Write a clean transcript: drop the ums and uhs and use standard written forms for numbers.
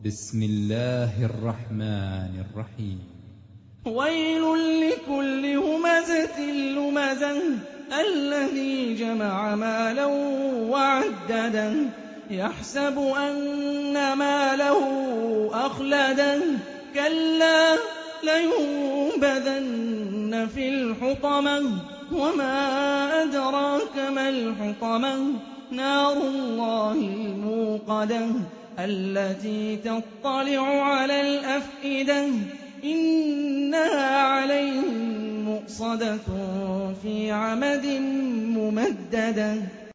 بسم الله الرحمن الرحيم. ويل لكل همزة لمزة الذي جمع مالا وعدده يحسب أن ماله أخلده كلا لينبذن في الحطمة وما أدراك ما الحطمة نار الله الموقدة التي تطلع على الأفئدة إنها عليهم مؤصدة في عمد ممددة